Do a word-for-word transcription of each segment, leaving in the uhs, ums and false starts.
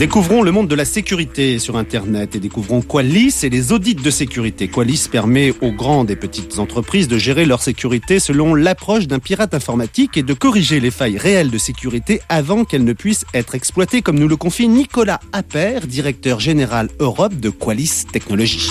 Découvrons le monde de la sécurité sur Internet et découvrons Qualys et les audits de sécurité. Qualys permet aux grandes et petites entreprises de gérer leur sécurité selon l'approche d'un pirate informatique et de corriger les failles réelles de sécurité avant qu'elles ne puissent être exploitées, comme nous le confie Nicolas Appert, directeur général Europe de Qualys Technologies.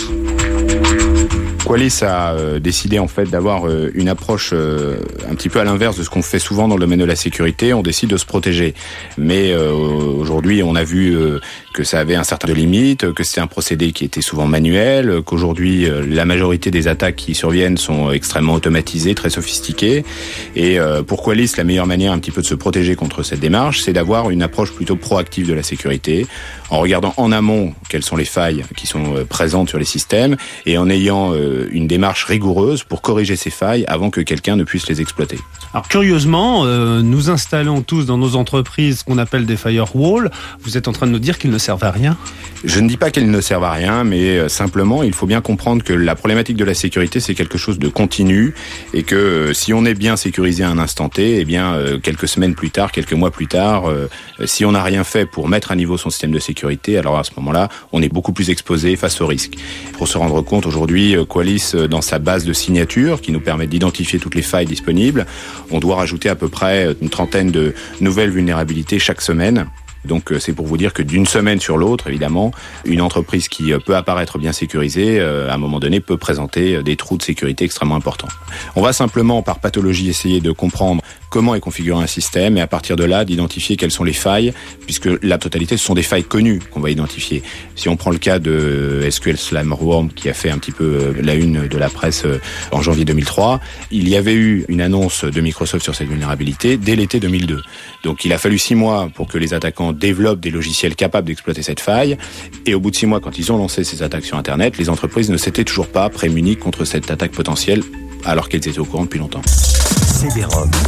Qualys a euh, décidé en fait d'avoir euh, une approche euh, un petit peu à l'inverse de ce qu'on fait souvent dans le domaine de la sécurité. On décide de se protéger, mais euh, aujourd'hui on a vu euh, que ça avait un certain de limites, que c'était un procédé qui était souvent manuel, qu'aujourd'hui euh, la majorité des attaques qui surviennent sont extrêmement automatisées, très sophistiquées. Et euh, pour Qualys, la meilleure manière un petit peu de se protéger contre cette démarche, c'est d'avoir une approche plutôt proactive de la sécurité, en regardant en amont quelles sont les failles qui sont euh, présentes sur les systèmes et en ayant euh, une démarche rigoureuse pour corriger ces failles avant que quelqu'un ne puisse les exploiter. Alors curieusement, euh, nous installons tous dans nos entreprises ce qu'on appelle des firewalls. Vous êtes en train de nous dire qu'ils ne servent à rien ? Je ne dis pas qu'ils ne servent à rien, mais euh, simplement, il faut bien comprendre que la problématique de la sécurité, c'est quelque chose de continu et que euh, si on est bien sécurisé à un instant T, eh bien, euh, quelques semaines plus tard, quelques mois plus tard, euh, si on n'a rien fait pour mettre à niveau son système de sécurité, alors à ce moment-là, on est beaucoup plus exposé face au risque. Pour se rendre compte, aujourd'hui, Qualys, dans sa base de signature, qui nous permet d'identifier toutes les failles disponibles, on doit rajouter à peu près une trentaine de nouvelles vulnérabilités chaque semaine. Donc c'est pour vous dire que d'une semaine sur l'autre, évidemment, une entreprise qui peut apparaître bien sécurisée, à un moment donné, peut présenter des trous de sécurité extrêmement importants. On va simplement, par pathologie, essayer de comprendre comment est configuré un système et à partir de là, d'identifier quelles sont les failles, puisque la totalité, ce sont des failles connues qu'on va identifier. Si on prend le cas de S Q L Slamworm, qui a fait un petit peu la une de la presse en janvier deux mille trois, il y avait eu une annonce de Microsoft sur cette vulnérabilité dès l'été deux mille deux. Donc il a fallu six mois pour que les attaquants développent des logiciels capables d'exploiter cette faille. Et au bout de six mois, quand ils ont lancé ces attaques sur Internet, les entreprises ne s'étaient toujours pas prémunies contre cette attaque potentielle, alors qu'elles étaient au courant depuis longtemps. C D-ROM,